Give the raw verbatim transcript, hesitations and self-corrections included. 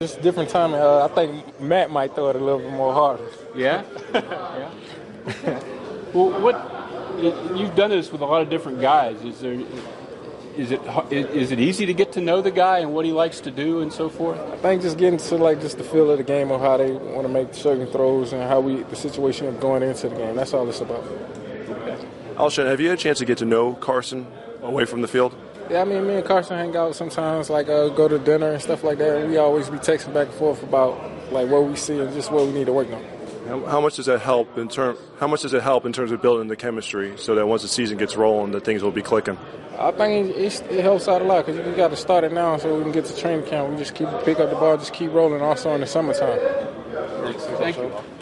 It's a different time. Uh, I think Matt might throw it a little bit more harder. Yeah? Yeah. Well, what you've done this with a lot of different guys. Is there is it is it easy to get to know the guy and what he likes to do and so forth? I think just getting to like just the feel of the game of how they want to make certain throws and how we the situation of going into the game. That's all it's about. Okay. Alshon, have you had a chance to get to know Carson away from the field? Yeah, I mean, me and Carson hang out sometimes, like uh, go to dinner and stuff like that. And we always be texting back and forth about like what we see and just what we need to work on. How, how much does that help in term? How much does it help in terms of building the chemistry so that once the season gets rolling, that things will be clicking? I think it, it helps out a lot because you got to start it now so we can get to training camp. We just keep pick up the ball, just keep rolling. Also in the summertime. Thank you.